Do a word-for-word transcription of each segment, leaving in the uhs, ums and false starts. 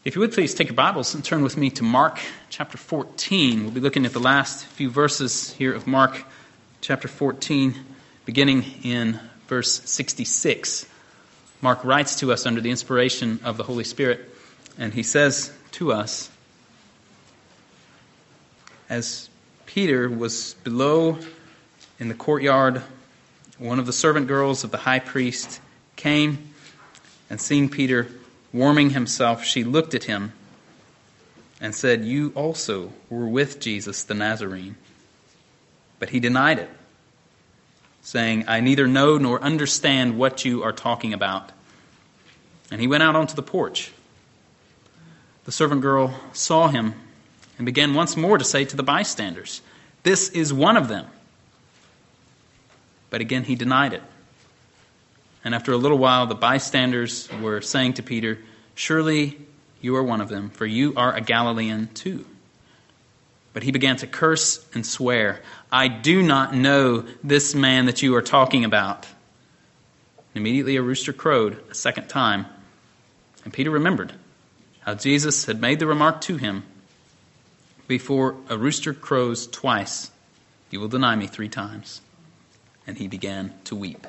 If you would please take your Bibles and turn with me to Mark chapter fourteen. We'll be looking at the last few verses here of Mark chapter fourteen, beginning in verse sixty-six. Mark writes to us under the inspiration of the Holy Spirit, and he says to us, as Peter was below in the courtyard, one of the servant girls of the high priest came, and seeing Peter warming himself, she looked at him and said, "You also were with Jesus the Nazarene." But he denied it, saying, "I neither know nor understand what you are talking about." And he went out onto the porch. The servant girl saw him and began once more to say to the bystanders, "This is one of them." But again he denied it. And after a little while, the bystanders were saying to Peter, "Surely you are one of them, for you are a Galilean too." But he began to curse and swear, "I do not know this man that you are talking about." And immediately a rooster crowed a second time. And Peter remembered how Jesus had made the remark to him, "Before a rooster crows twice, you will deny me three times." And he began to weep.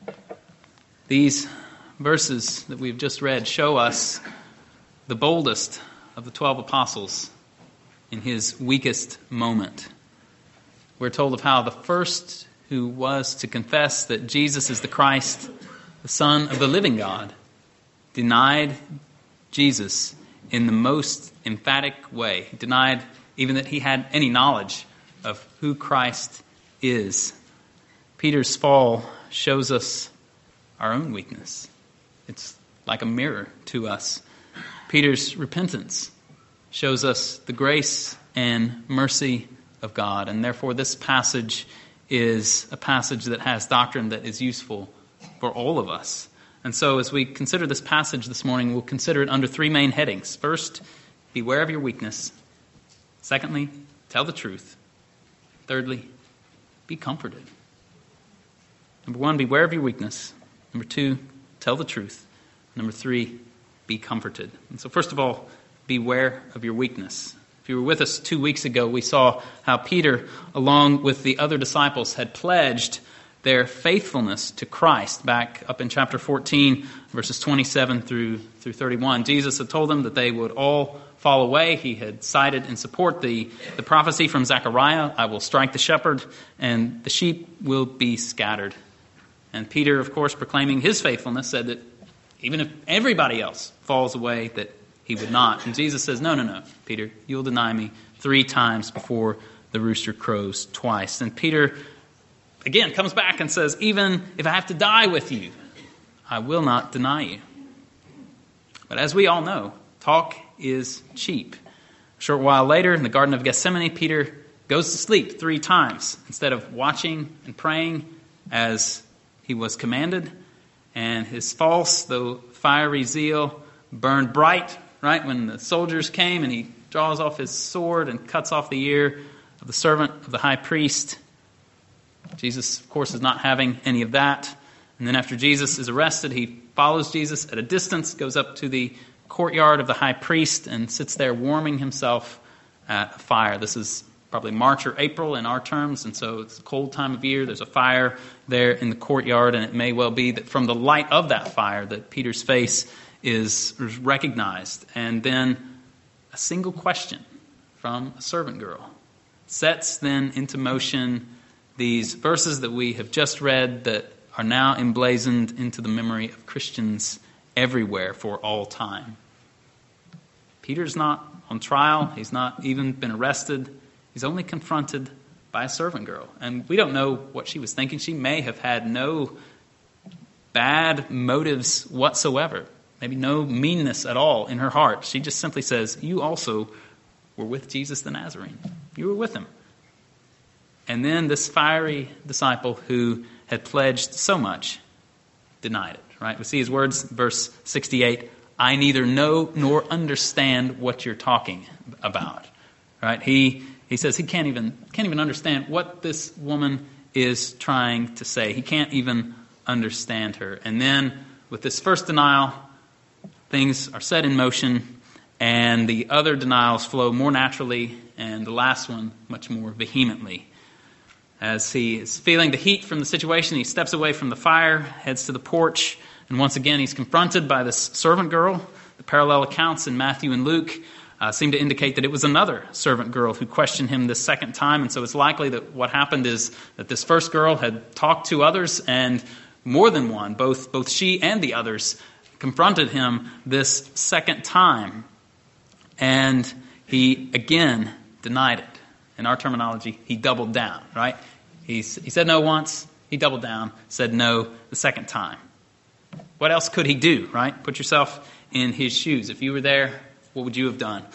These verses that we've just read show us the boldest of the twelve apostles in his weakest moment. We're told of how the first who was to confess that Jesus is the Christ, the Son of the living God, denied Jesus in the most emphatic way. He denied even that he had any knowledge of who Christ is. Peter's fall shows us our own weakness. It's like a mirror to us. Peter's repentance shows us the grace and mercy of God, and therefore this passage is a passage that has doctrine that is useful for all of us. And so as we consider this passage this morning, we'll consider it under three main headings. First, beware of your weakness. Secondly, tell the truth. Thirdly, be comforted. Number one, beware of your weakness. Number two, tell the truth. Number three, be comforted. And so first of all, beware of your weakness. If you were with us two weeks ago, we saw how Peter, along with the other disciples, had pledged their faithfulness to Christ back up in chapter fourteen, verses twenty-seven through, through thirty-one. Jesus had told them that they would all fall away. He had cited in support the, the prophecy from Zechariah, "I will strike the shepherd, and the sheep will be scattered." And Peter, of course, proclaiming his faithfulness, said that even if everybody else falls away, that he would not. And Jesus says, no, no, no, Peter, you'll deny me three times before the rooster crows twice. And Peter, again, comes back and says, even if I have to die with you, I will not deny you. But as we all know, talk is cheap. A short while later, in the Garden of Gethsemane, Peter goes to sleep three times instead of watching and praying as he was commanded, and his false, though fiery zeal burned bright, right, when the soldiers came, and he draws off his sword and cuts off the ear of the servant of the high priest. Jesus, of course, is not having any of that. And then after Jesus is arrested, he follows Jesus at a distance, goes up to the courtyard of the high priest, and sits there warming himself at a fire. This is probably March or April in our terms, and so it's a cold time of year. There's a fire there in the courtyard, and it may well be that from the light of that fire that Peter's face is recognized. And then a single question from a servant girl sets then into motion these verses that we have just read that are now emblazoned into the memory of Christians everywhere for all time. Peter's not on trial. He's not even been arrested. He's only confronted by a servant girl. And we don't know what she was thinking. She may have had no bad motives whatsoever. Maybe no meanness at all in her heart. She just simply says, you also were with Jesus the Nazarene. You were with him. And then this fiery disciple who had pledged so much denied it. Right? We see his words, verse sixty-eight, "I neither know nor understand what you're talking about." Right? He He says he can't even can't even understand what this woman is trying to say. He can't even understand her. And then with this first denial, things are set in motion, and the other denials flow more naturally, and the last one much more vehemently. As he is feeling the heat from the situation, he steps away from the fire, heads to the porch, and once again he's confronted by this servant girl. The parallel accounts in Matthew and Luke uh, seem to indicate that it was another servant girl who questioned him this second time, and so it's likely that what happened is that this first girl had talked to others, and more than one, both, both she and the others, confronted him this second time. And he again denied it. In our terminology, he doubled down, right? He's, he said no once, he doubled down, said no the second time. What else could he do, right? Put yourself in his shoes. If you were there, what would you have done?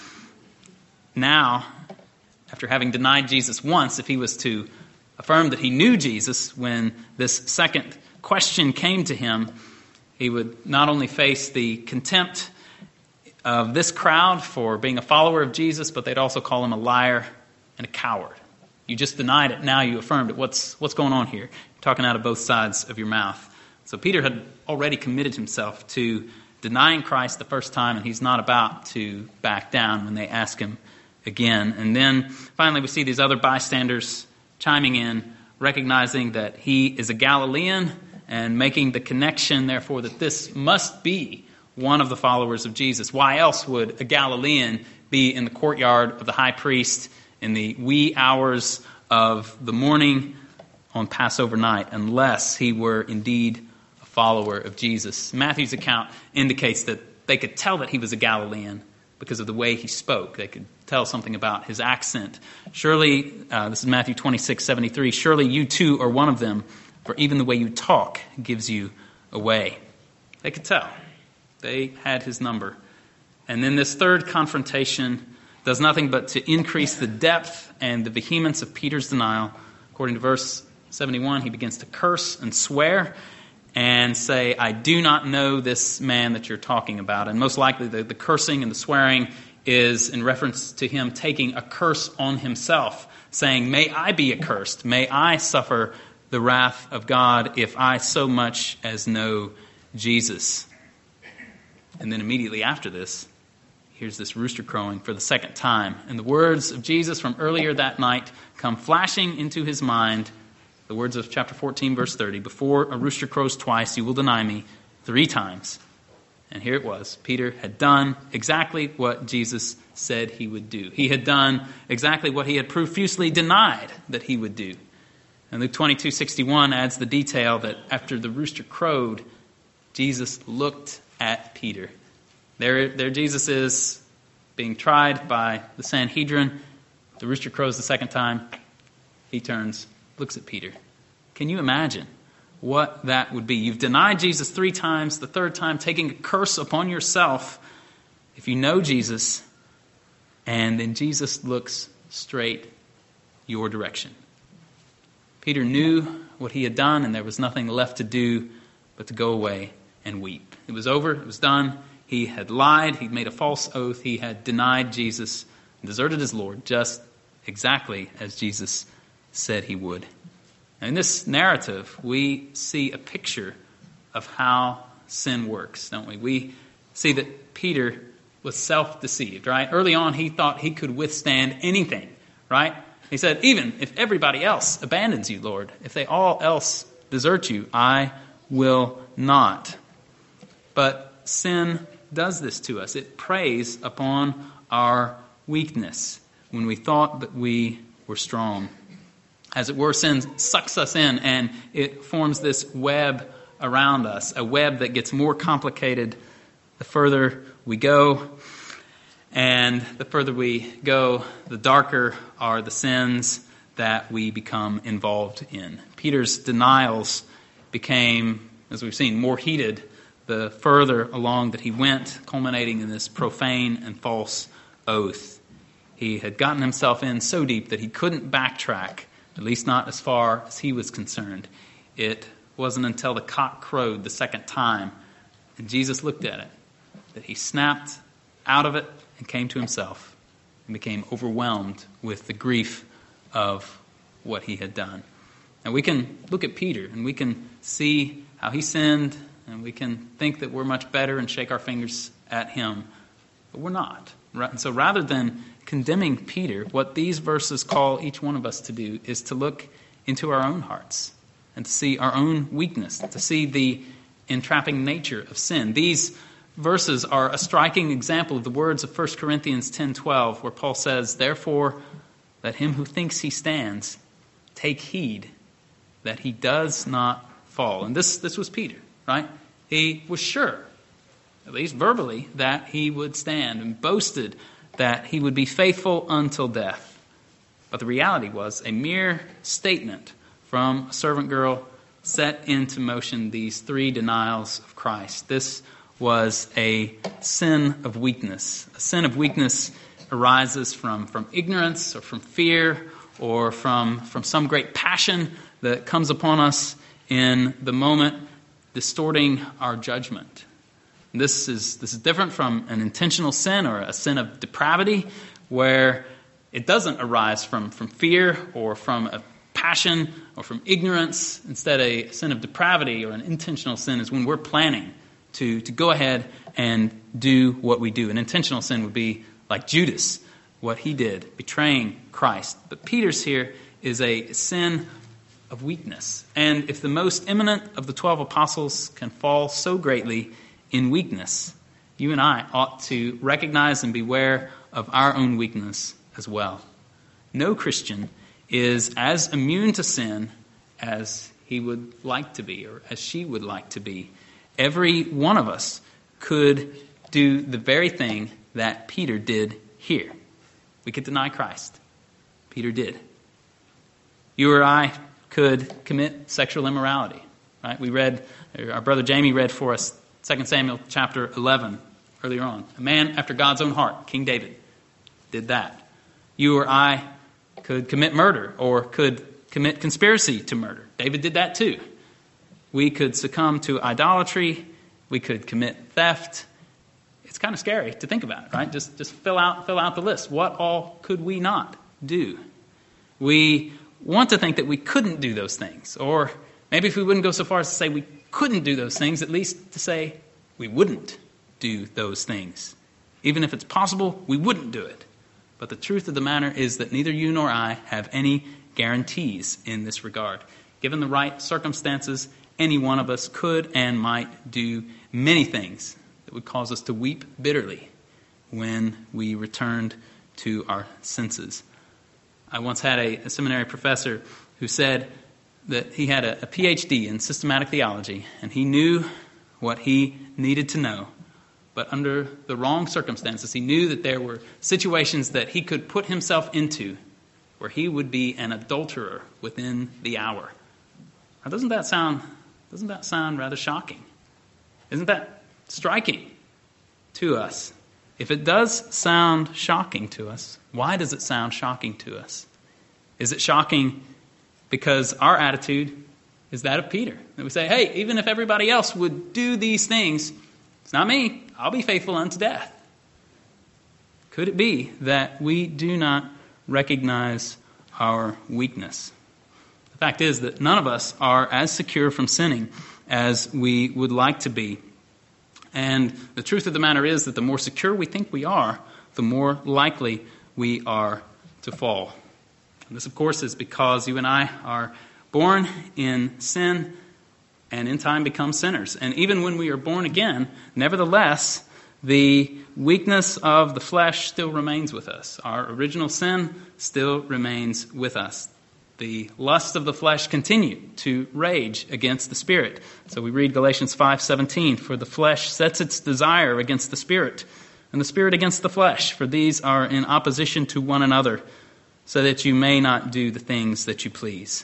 Now, after having denied Jesus once, if he was to affirm that he knew Jesus when this second question came to him, he would not only face the contempt of this crowd for being a follower of Jesus, but they'd also call him a liar and a coward. You just denied it, now you affirmed it. What's what's going on here? You're talking out of both sides of your mouth. So Peter had already committed himself to denying Christ the first time, and he's not about to back down when they ask him again. And then finally we see these other bystanders chiming in, recognizing that he is a Galilean, and making the connection, therefore, that this must be one of the followers of Jesus. Why else would a Galilean be in the courtyard of the high priest in the wee hours of the morning on Passover night, unless he were indeed a follower of Jesus? Matthew's account indicates that they could tell that he was a Galilean because of the way he spoke. They could tell something about his accent. Surely, uh, this is Matthew twenty-six seventy-three, surely you too are one of them, for even the way you talk gives you away. They could tell. They had his number. And then this third confrontation does nothing but to increase the depth and the vehemence of Peter's denial. According to verse seventy-one, he begins to curse and swear and say, I do not know this man that you're talking about. And most likely the, the cursing and the swearing is in reference to him taking a curse on himself, saying, may I be accursed, may I suffer the wrath of God if I so much as know Jesus. And then immediately after this, here's this rooster crowing for the second time. And the words of Jesus from earlier that night come flashing into his mind. The words of chapter fourteen, verse thirty. Before a rooster crows twice, you will deny me three times. And here it was. Peter had done exactly what Jesus said he would do. He had done exactly what he had profusely denied that he would do. And Luke twenty-two sixty-one adds the detail that after the rooster crowed, Jesus looked at Peter. There, there Jesus is being tried by the Sanhedrin. The rooster crows the second time. He turns, looks at Peter. Can you imagine what that would be? You've denied Jesus three times, the third time taking a curse upon yourself. If you know Jesus, and then Jesus looks straight your direction. Peter knew what he had done, and there was nothing left to do but to go away and weep. It was over. It was done. He had lied. He'd made a false oath. He had denied Jesus and deserted his Lord, just exactly as Jesus said he would. And in this narrative, we see a picture of how sin works, don't we? We see that Peter was self-deceived, right? Early on, he thought he could withstand anything, right? He said, even if everybody else abandons you, Lord, if they all else desert you, I will not. But sin does this to us. It preys upon our weakness when we thought that we were strong. As it were, sin sucks us in, and it forms this web around us, a web that gets more complicated the further we go. And the further we go, the darker are the sins that we become involved in. Peter's denials became, as we've seen, more heated the further along that he went, culminating in this profane and false oath. He had gotten himself in so deep that he couldn't backtrack, at least not as far as he was concerned. It wasn't until the cock crowed the second time, and Jesus looked at it, that he snapped out of it and came to himself and became overwhelmed with the grief of what he had done. And we can look at Peter and we can see how he sinned, and we can think that we're much better and shake our fingers at him. But we're not. Right? And so rather than condemning Peter, what these verses call each one of us to do is to look into our own hearts and to see our own weakness, to see the entrapping nature of sin. These verses are a striking example of the words of First Corinthians ten twelve, where Paul says, "Therefore, let him who thinks he stands take heed that he does not fall." And this, this was Peter, right? He was sure, at least verbally, that he would stand and boasted that he would be faithful until death. But the reality was a mere statement from a servant girl set into motion these three denials of Christ. This was a sin of weakness. A sin of weakness arises from, from ignorance or from fear or from, from some great passion that comes upon us in the moment, distorting our judgment. This is, this is different from an intentional sin or a sin of depravity, where it doesn't arise from, from fear or from a passion or from ignorance. Instead, a sin of depravity or an intentional sin is when we're planning to, to go ahead and do what we do. An intentional sin would be like Judas, what he did, betraying Christ. But Peter's here is a sin of weakness. And if the most eminent of the twelve apostles can fall so greatly in weakness, you and I ought to recognize and beware of our own weakness as well. No Christian is as immune to sin as he would like to be or as she would like to be. Every one of us could do the very thing that Peter did here. We could deny Christ. Peter did. You or I could commit sexual immorality. Right? We read, our brother Jamie read for us Second Samuel chapter eleven earlier on. A man after God's own heart, King David, did that. You or I could commit murder or could commit conspiracy to murder. David did that too. We could succumb to idolatry. We could commit theft. It's kind of scary to think about, right? Just just fill out fill out the list. What all could we not do? We want to think that we couldn't do those things. Or maybe if we wouldn't go so far as to say we couldn't do those things, at least to say we wouldn't do those things. Even if it's possible, we wouldn't do it. But the truth of the matter is that neither you nor I have any guarantees in this regard. Given the right circumstances, any one of us could and might do many things that would cause us to weep bitterly when we returned to our senses. I once had a, a seminary professor who said that he had a, a P H D in systematic theology, and he knew what he needed to know. But under the wrong circumstances, he knew that there were situations that he could put himself into where he would be an adulterer within the hour. Now, doesn't that sound, doesn't that sound rather shocking? Isn't that striking to us? If it does sound shocking to us, why does it sound shocking to us? Is it shocking because our attitude is that of Peter? That we say, hey, even if everybody else would do these things, it's not me. I'll be faithful unto death. Could it be that we do not recognize our weakness? The fact is that none of us are as secure from sinning as we would like to be. And the truth of the matter is that the more secure we think we are, the more likely we are to fall. And this, of course, is because you and I are born in sin and in time become sinners. And even when we are born again, nevertheless, the weakness of the flesh still remains with us. Our original sin still remains with us. The lusts of the flesh continue to rage against the Spirit. So we read Galatians five seventeen, for the flesh sets its desire against the Spirit, and the Spirit against the flesh, for these are in opposition to one another, so that you may not do the things that you please.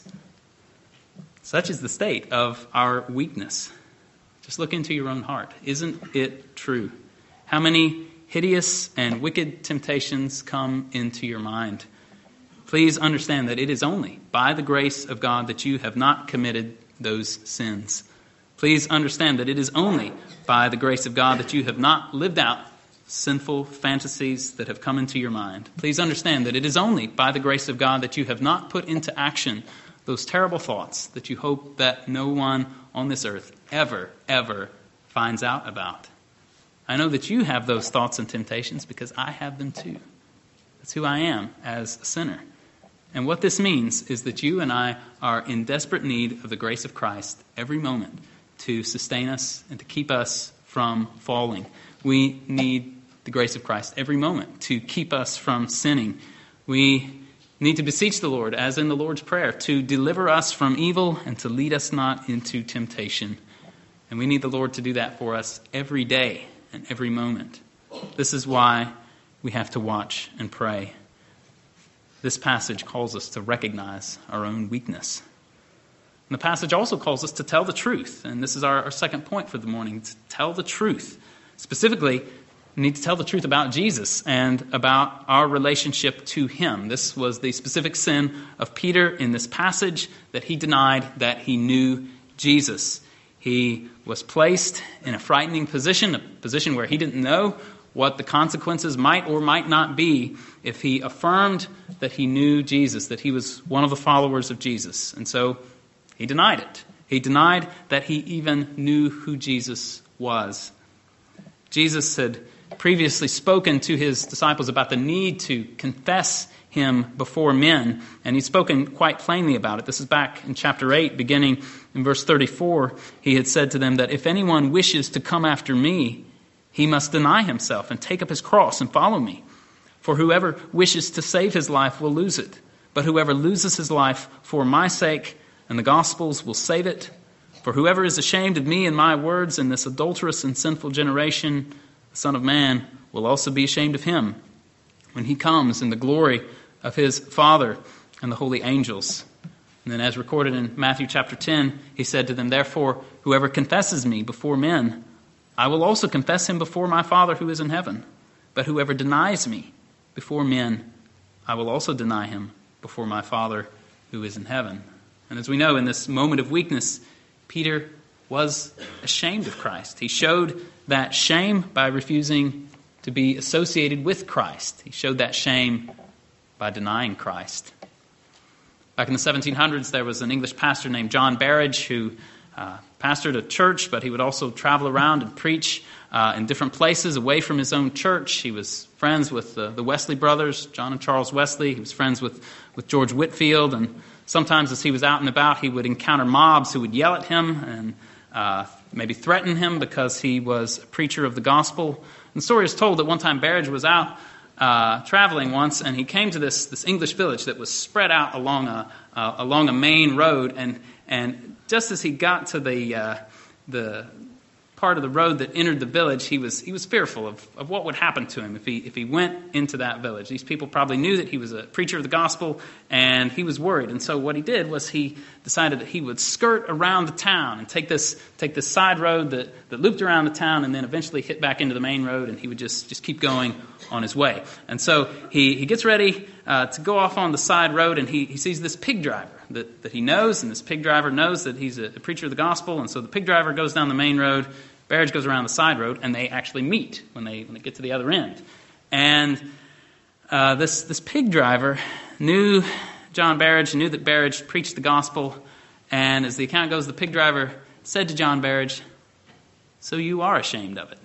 Such is the state of our weakness. Just look into your own heart. Isn't it true? How many hideous and wicked temptations come into your mind? Please understand that it is only by the grace of God that you have not committed those sins. Please understand that it is only by the grace of God that you have not lived out sinful fantasies that have come into your mind. Please understand that it is only by the grace of God that you have not put into action those terrible thoughts that you hope that no one on this earth ever, ever finds out about. I know that you have those thoughts and temptations because I have them too. That's who I am as a sinner. And what this means is that you and I are in desperate need of the grace of Christ every moment to sustain us and to keep us from falling. We need the grace of Christ every moment to keep us from sinning. We need to beseech the Lord, as in the Lord's Prayer, to deliver us from evil and to lead us not into temptation. And we need the Lord to do that for us every day and every moment. This is why we have to watch and pray. This passage calls us to recognize our own weakness. And the passage also calls us to tell the truth. And this is our, our second point for the morning, to tell the truth. Specifically, we need to tell the truth about Jesus and about our relationship to him. This was the specific sin of Peter in this passage, that he denied that he knew Jesus. He was placed in a frightening position, a position where he didn't know what the consequences might or might not be if he affirmed that he knew Jesus, that he was one of the followers of Jesus. And so he denied it. He denied that he even knew who Jesus was. Jesus had previously spoken to his disciples about the need to confess him before men, and he's spoken quite plainly about it. This is back in chapter eight, beginning in verse thirty-four. He had said to them that if anyone wishes to come after me, he must deny himself and take up his cross and follow me. For whoever wishes to save his life will lose it, but whoever loses his life for my sake and the gospel's will save it. For whoever is ashamed of me and my words in this adulterous and sinful generation, the Son of Man will also be ashamed of him when he comes in the glory of his Father and the holy angels. And then as recorded in Matthew chapter ten, he said to them, therefore, whoever confesses me before men, I will also confess him before my Father who is in heaven. But whoever denies me before men, I will also deny him before my Father who is in heaven. And as we know, in this moment of weakness, Peter was ashamed of Christ. He showed that shame by refusing to be associated with Christ. He showed that shame by denying Christ. Back in the seventeen hundreds, there was an English pastor named John Barrage who uh, pastored a church, but he would also travel around and preach uh, in different places away from his own church. He was friends with the, the Wesley brothers, John and Charles Wesley. He was friends with, with George Whitefield, and sometimes as he was out and about, he would encounter mobs who would yell at him and uh, maybe threaten him because he was a preacher of the gospel. And the story is told that one time Barrage was out uh, traveling once, and he came to this, this English village that was spread out along a uh, along a main road, and and just as he got to the uh, the part of the road that entered the village, he was he was fearful of, of what would happen to him if he if he went into that village. These people probably knew that he was a preacher of the gospel, and he was worried. And so what he did was he decided that he would skirt around the town and take this take this side road that, that looped around the town, and then eventually hit back into the main road, and he would just, just keep going on his way. And so he, he gets ready uh, to go off on the side road, and he, he sees this pig driver that, that he knows, and this pig driver knows that he's a, a preacher of the gospel. And so the pig driver goes down the main road, Barrage goes around the side road, and they actually meet when they when they get to the other end. And uh, this this pig driver knew John Barrage, knew that Barrage preached the gospel, and as the account goes, the pig driver said to John Barrage, "So you are ashamed of it."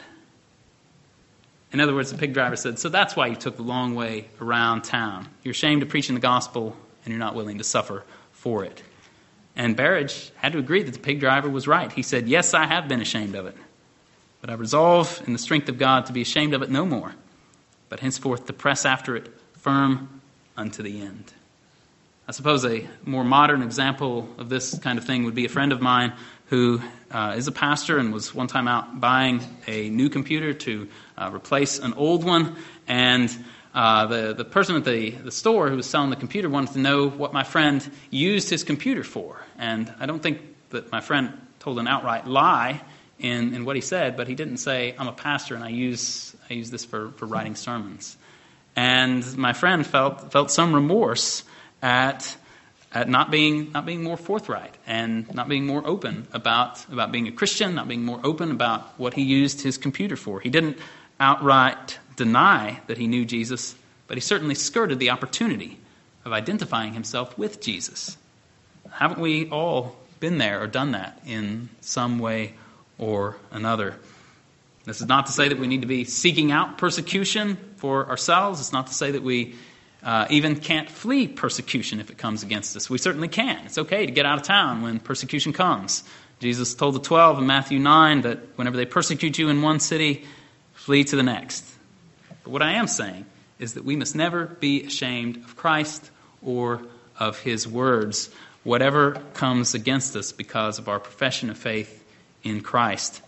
In other words, the pig driver said, "So that's why you took the long way around town. You're ashamed of preaching the gospel, and you're not willing to suffer for it." And Barrage had to agree that the pig driver was right. He said, "Yes, I have been ashamed of it, but I resolve in the strength of God to be ashamed of it no more, but henceforth to press after it firm unto the end." I suppose a more modern example of this kind of thing would be a friend of mine who uh, is a pastor and was one time out buying a new computer to uh, replace an old one. And uh, the, the person at the, the store who was selling the computer wanted to know what my friend used his computer for. And I don't think that my friend told an outright lie in, in what he said, but he didn't say, "I'm a pastor and I use I use this for, for writing sermons." And my friend felt felt some remorse at at not being not being more forthright and not being more open about about being a Christian, not being more open about what he used his computer for. He didn't outright deny that he knew Jesus, but he certainly skirted the opportunity of identifying himself with Jesus. Haven't we all been there or done that in some way or another? This is not to say that we need to be seeking out persecution for ourselves. It's not to say that we uh, even can't flee persecution if it comes against us. We certainly can. It's okay to get out of town when persecution comes. Jesus told the twelve in Matthew nine that whenever they persecute you in one city, flee to the next. But what I am saying is that we must never be ashamed of Christ or of his words, whatever comes against us because of our profession of faith in Christ.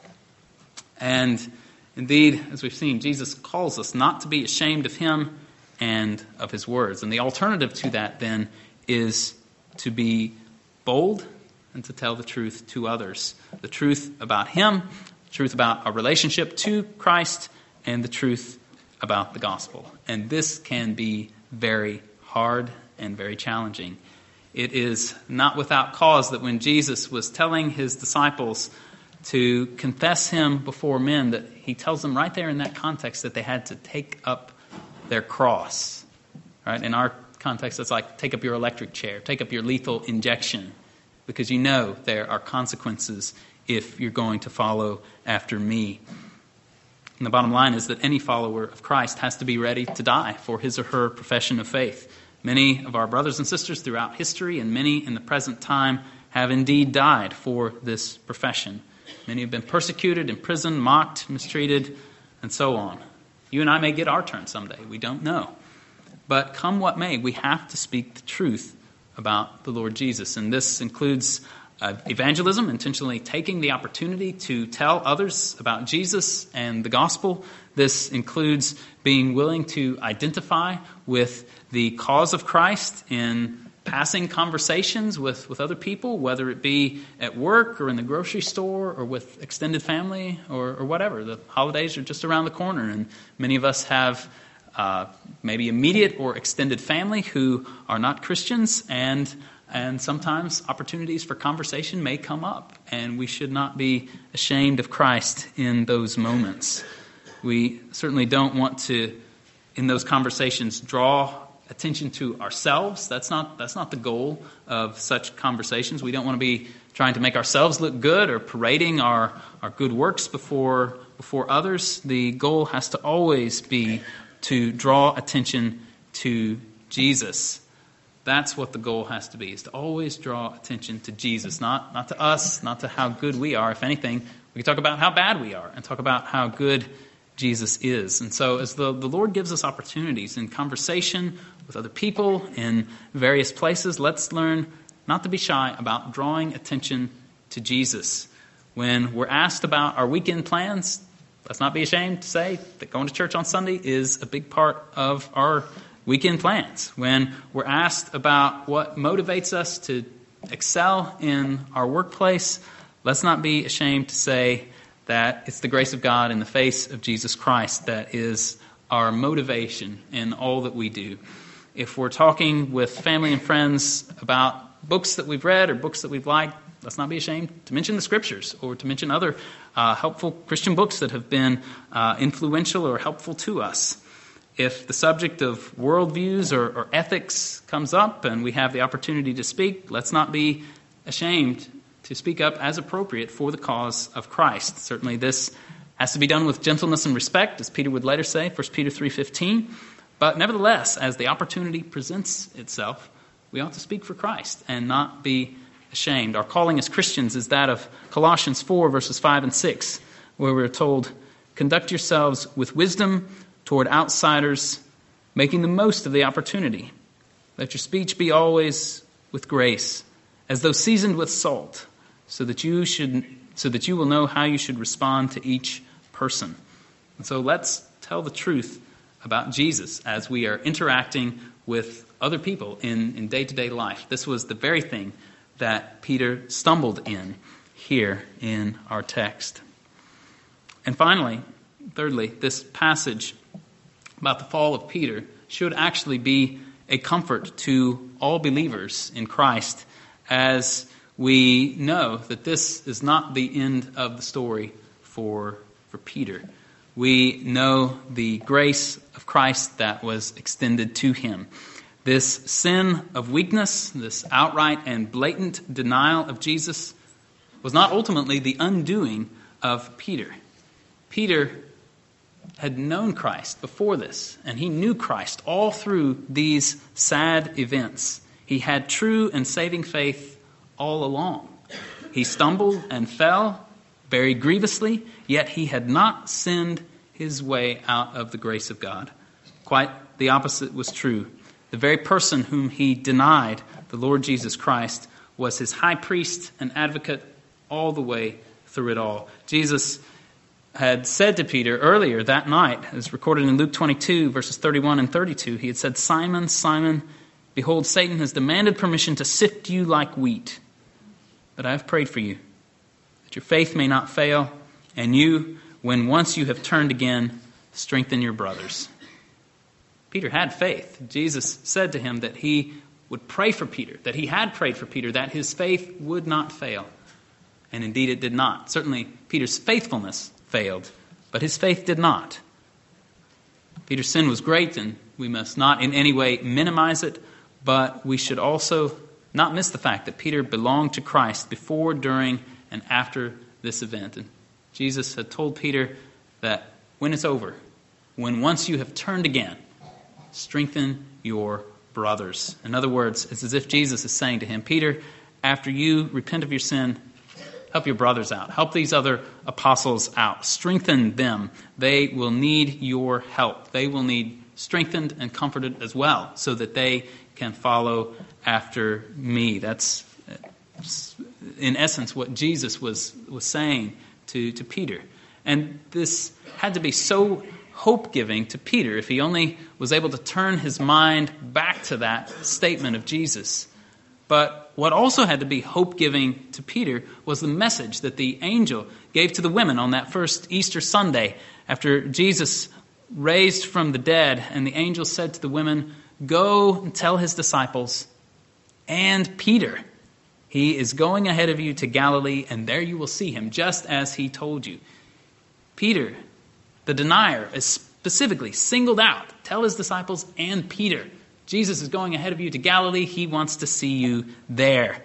And indeed, as we've seen, Jesus calls us not to be ashamed of him and of his words. And the alternative to that then is to be bold and to tell the truth to others. The truth about him, the truth about our relationship to Christ, and the truth about the gospel. And this can be very hard and very challenging. It is not without cause that when Jesus was telling his disciples to confess him before men, that he tells them right there in that context that they had to take up their cross. Right? In our context, it's like take up your electric chair, take up your lethal injection, because you know there are consequences if you're going to follow after me. And the bottom line is that any follower of Christ has to be ready to die for his or her profession of faith. Many of our brothers and sisters throughout history and many in the present time have indeed died for this profession. Many have been persecuted, imprisoned, mocked, mistreated, and so on. You and I may get our turn someday. We don't know. But come what may, we have to speak the truth about the Lord Jesus. And this includes uh, evangelism, intentionally taking the opportunity to tell others about Jesus and the gospel. This includes being willing to identify with the cause of Christ in passing conversations with, with other people, whether it be at work or in the grocery store or with extended family or, or whatever. The holidays are just around the corner, and many of us have uh, maybe immediate or extended family who are not Christians, and and sometimes opportunities for conversation may come up, and we should not be ashamed of Christ in those moments. We certainly don't want to, in those conversations, draw attention to ourselves. That's not that's not the goal of such conversations. We don't want to be trying to make ourselves look good or parading our, our good works before before others. The goal has to always be to draw attention to Jesus. That's what the goal has to be, is to always draw attention to Jesus, not, not to us, not to how good we are. If anything, we can talk about how bad we are and talk about how good Jesus is. And so as the, the Lord gives us opportunities in conversation with other people in various places, let's learn not to be shy about drawing attention to Jesus. When we're asked about our weekend plans, let's not be ashamed to say that going to church on Sunday is a big part of our weekend plans. When we're asked about what motivates us to excel in our workplace, let's not be ashamed to say that it's the grace of God in the face of Jesus Christ that is our motivation in all that we do. If we're talking with family and friends about books that we've read or books that we've liked, let's not be ashamed to mention the Scriptures or to mention other uh, helpful Christian books that have been uh, influential or helpful to us. If the subject of worldviews or, or ethics comes up and we have the opportunity to speak, let's not be ashamed to speak up as appropriate for the cause of Christ. Certainly this has to be done with gentleness and respect, as Peter would later say, First Peter three fifteen. But nevertheless, as the opportunity presents itself, we ought to speak for Christ and not be ashamed. Our calling as Christians is that of Colossians four, verses five and six, where we're told, "Conduct yourselves with wisdom toward outsiders, making the most of the opportunity. Let your speech be always with grace, as though seasoned with salt, so that you should, so that you will know how you should respond to each person." And so let's tell the truth about Jesus as we are interacting with other people in, in day-to-day life. This was the very thing that Peter stumbled in here in our text. And finally, thirdly, this passage about the fall of Peter should actually be a comfort to all believers in Christ, as we know that this is not the end of the story for, for Peter. We know the grace of Christ that was extended to him. This sin of weakness, this outright and blatant denial of Jesus, was not ultimately the undoing of Peter. Peter had known Christ before this, and he knew Christ all through these sad events. He had true and saving faith all along. He stumbled and fell very grievously, yet he had not sinned his way out of the grace of God. Quite the opposite was true. The very person whom he denied, the Lord Jesus Christ, was his high priest and advocate all the way through it all. Jesus had said to Peter earlier that night, as recorded in Luke twenty-two, verses thirty-one and thirty-two, he had said, "Simon, Simon, behold, Satan has demanded permission to sift you like wheat. But I have prayed for you, that your faith may not fail, and you, when once you have turned again, strengthen your brothers." Peter had faith. Jesus said to him that he would pray for Peter, that he had prayed for Peter, that his faith would not fail. And indeed it did not. Certainly Peter's faithfulness failed, but his faith did not. Peter's sin was great, and we must not in any way minimize it, but we should also not miss the fact that Peter belonged to Christ before, during, and after this event. And Jesus had told Peter that when it's over, when once you have turned again, strengthen your brothers. In other words, it's as if Jesus is saying to him, Peter, after you repent of your sin, help your brothers out. Help these other apostles out. Strengthen them. They will need your help. They will need strengthened and comforted as well, so that they can follow after me. That's, in essence, what Jesus was, was saying to, to Peter. And this had to be so hope-giving to Peter if he only was able to turn his mind back to that statement of Jesus. But what also had to be hope-giving to Peter was the message that the angel gave to the women on that first Easter Sunday after Jesus raised from the dead, and the angel said to the women, "Go and tell his disciples and Peter, he is going ahead of you to Galilee, and there you will see him, just as he told you." Peter, the denier, is specifically singled out. Tell his disciples and Peter. Jesus is going ahead of you to Galilee. He wants to see you there.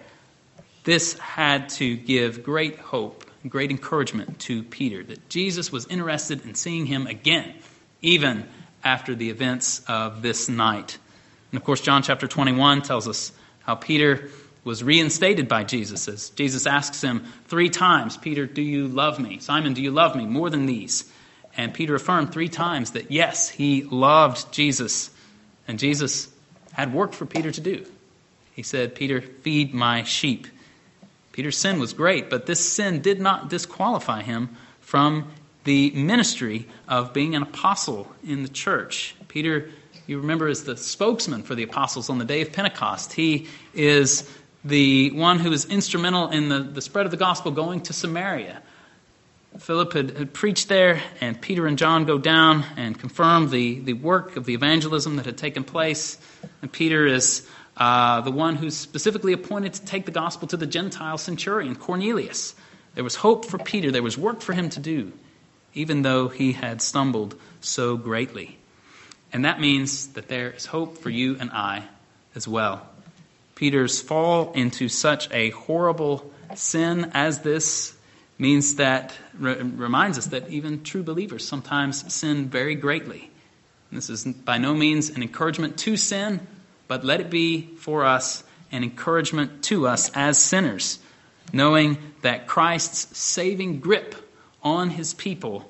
This had to give great hope, great encouragement to Peter, that Jesus was interested in seeing him again, even after the events of this night. And of course, John chapter twenty-one tells us how Peter was reinstated by Jesus, as Jesus asks him three times, "Peter, do you love me? Simon, do you love me more than these?" And Peter affirmed three times that yes, he loved Jesus. And Jesus had work for Peter to do. He said, "Peter, feed my sheep." Peter's sin was great, but this sin did not disqualify him from the ministry of being an apostle in the church. Peter, you remember, is the spokesman for the apostles on the day of Pentecost. He is the one who is instrumental in the, the spread of the gospel going to Samaria. Philip had, had preached there, and Peter and John go down and confirm the, the work of the evangelism that had taken place. And Peter is uh, the one who's specifically appointed to take the gospel to the Gentile centurion, Cornelius. There was hope for Peter. There was work for him to do, even though he had stumbled so greatly. And that means that there is hope for you and I as well. Peter's fall into such a horrible sin as this means that, re- reminds us that even true believers sometimes sin very greatly. And this is by no means an encouragement to sin, but let it be for us an encouragement to us as sinners, knowing that Christ's saving grip on his people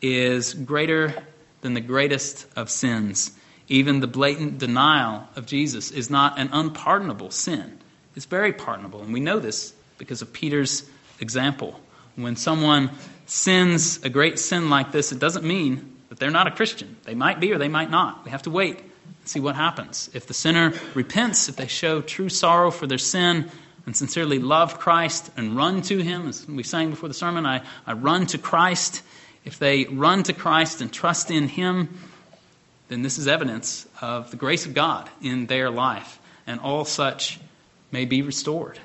is greater than the greatest of sins. Even the blatant denial of Jesus is not an unpardonable sin. It's very pardonable, and we know this because of Peter's example. When someone sins a great sin like this, it doesn't mean that they're not a Christian. They might be or they might not. We have to wait and see what happens. If the sinner repents, if they show true sorrow for their sin and sincerely love Christ and run to him, as we sang before the sermon, I, I run to Christ. If they run to Christ and trust in him, then this is evidence of the grace of God in their life, and all such may be restored.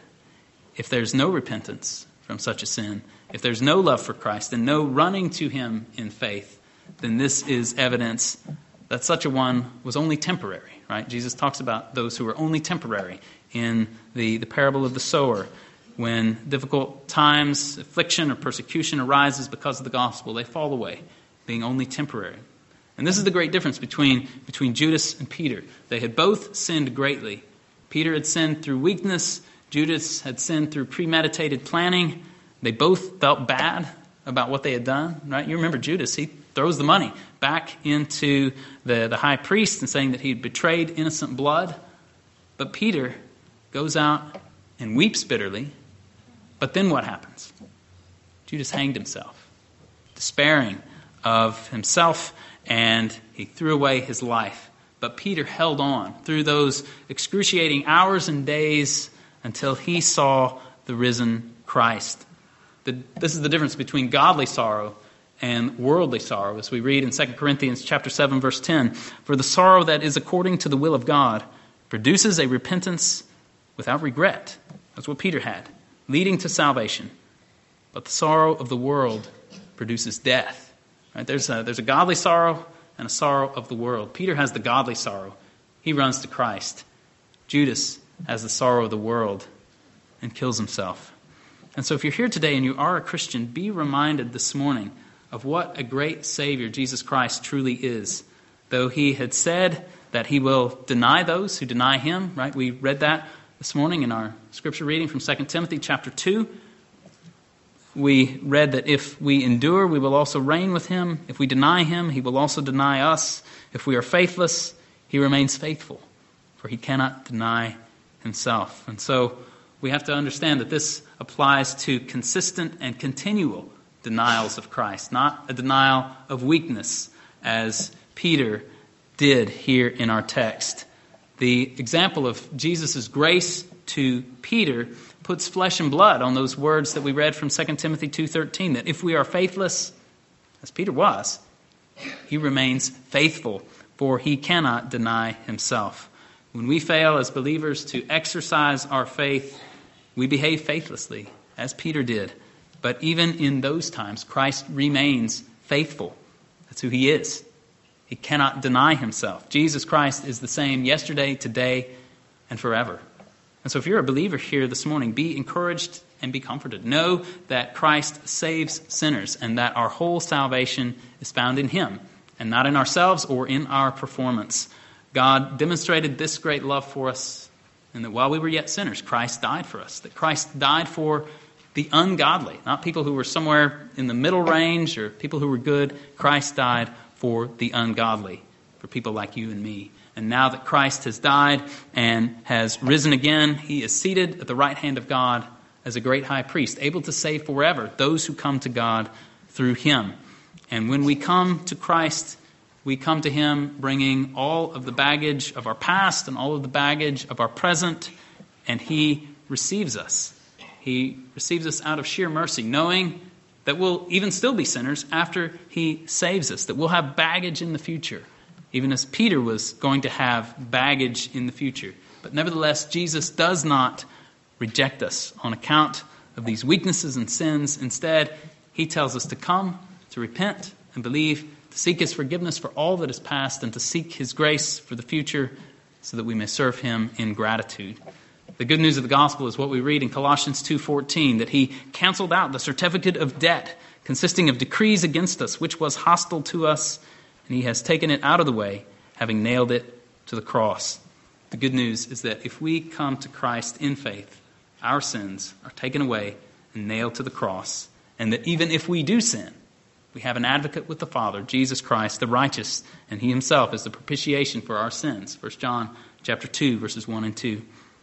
If there's no repentance from such a sin, if there's no love for Christ and no running to him in faith, then this is evidence that such a one was only temporary, right? Jesus talks about those who are only temporary in the, the parable of the sower. when difficult times, affliction, or persecution arises because of the gospel, they fall away, being only temporary. And this is the great difference between, between Judas and Peter. They had both sinned greatly. Peter had sinned through weakness. Judas had sinned through premeditated planning. They both felt bad about what they had done, right? You remember Judas, he throws the money back into the, the high priest and saying that he had betrayed innocent blood. But Peter goes out and weeps bitterly. But then what happens? Judas hanged himself, despairing of himself, and he threw away his life. But Peter held on through those excruciating hours and days until he saw the risen Christ. The, this is the difference between godly sorrow and worldly sorrow, as we read in Second Corinthians chapter seven, verse ten. For the sorrow that is according to the will of God produces a repentance without regret. That's what Peter had, leading to salvation. But the sorrow of the world produces death. Right? There's a, there's a godly sorrow and a sorrow of the world. Peter has the godly sorrow. He runs to Christ. Judas has the sorrow of the world and kills himself. And so if you're here today and you are a Christian, be reminded this morning of what a great Savior Jesus Christ truly is. Though he had said that he will deny those who deny him, right? We read that this morning in our scripture reading from Second Timothy chapter two. We read that if we endure, we will also reign with him. If we deny him, he will also deny us. If we are faithless, he remains faithful, for he cannot deny himself. And so we have to understand that this applies to consistent and continual denials of Christ, not a denial of weakness, as Peter did here in our text. The example of Jesus' grace to Peter puts flesh and blood on those words that we read from Second Timothy two thirteen, that if we are faithless, as Peter was, he remains faithful, for he cannot deny himself. When we fail as believers to exercise our faith, we behave faithlessly, as Peter did. But even in those times, Christ remains faithful. That's who he is. He cannot deny himself. Jesus Christ is the same yesterday, today, and forever. And so if you're a believer here this morning, be encouraged and be comforted. Know that Christ saves sinners and that our whole salvation is found in him and not in ourselves or in our performance. God demonstrated this great love for us, and that while we were yet sinners, Christ died for us. That Christ died for the ungodly, not people who were somewhere in the middle range or people who were good. Christ died for the ungodly, for people like you and me. And now that Christ has died and has risen again, he is seated at the right hand of God as a great high priest, able to save forever those who come to God through him. And when we come to Christ, we come to him bringing all of the baggage of our past and all of the baggage of our present, and he receives us. He receives us out of sheer mercy, knowing that we'll even still be sinners after he saves us, that we'll have baggage in the future, even as Peter was going to have baggage in the future. But nevertheless, Jesus does not reject us on account of these weaknesses and sins. Instead, he tells us to come, to repent and believe, to seek his forgiveness for all that is past, and to seek his grace for the future so that we may serve him in gratitude. The good news of the gospel is what we read in Colossians two fourteen, that he canceled out the certificate of debt consisting of decrees against us, which was hostile to us, and he has taken it out of the way, having nailed it to the cross. The good news is that if we come to Christ in faith, our sins are taken away and nailed to the cross, and that even if we do sin, we have an advocate with the Father, Jesus Christ, the righteous, and he himself is the propitiation for our sins. First John chapter two, verses one and two.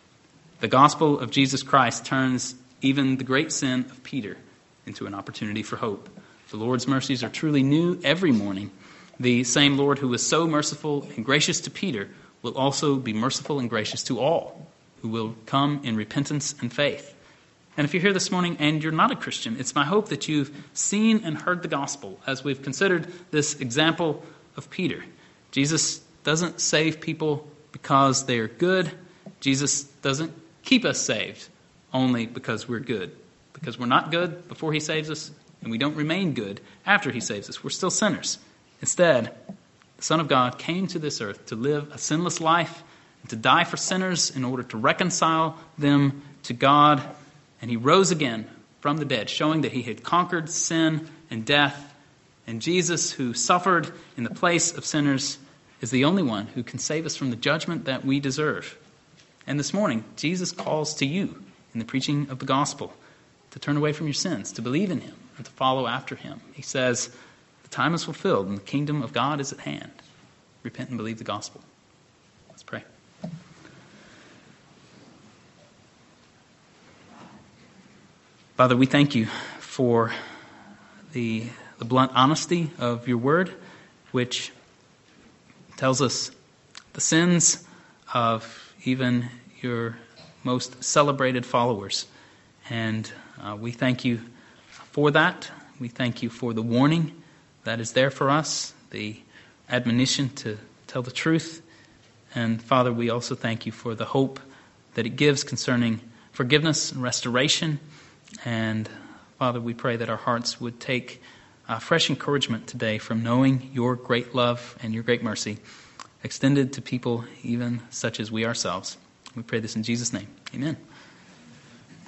The gospel of Jesus Christ turns even the great sin of Peter into an opportunity for hope. The Lord's mercies are truly new every morning. The same Lord who was so merciful and gracious to Peter will also be merciful and gracious to all who will come in repentance and faith. And if you're here this morning and you're not a Christian, it's my hope that you've seen and heard the gospel as we've considered this example of Peter. Jesus doesn't save people because they're good. Jesus doesn't keep us saved only because we're good. Because we're not good before he saves us, and we don't remain good after he saves us. We're still sinners. Instead, the Son of God came to this earth to live a sinless life and to die for sinners in order to reconcile them to God, And he rose again from the dead, showing that he had conquered sin and death. And Jesus, who suffered in the place of sinners, is the only one who can save us from the judgment that we deserve. And this morning, Jesus calls to you in the preaching of the gospel to turn away from your sins, to believe in him, and to follow after him. He says, the time is fulfilled and the kingdom of God is at hand. Repent and believe the gospel. Let's pray. Father, we thank you for the, the blunt honesty of your word, which tells us the sins of even your most celebrated followers. And uh, we thank you for that. We thank you for the warning that is there for us, the admonition to tell the truth. And Father, we also thank you for the hope that it gives concerning forgiveness and restoration. And Father, we pray that our hearts would take uh, fresh encouragement today from knowing your great love and your great mercy extended to people even such as we ourselves. We pray this in Jesus' name. Amen.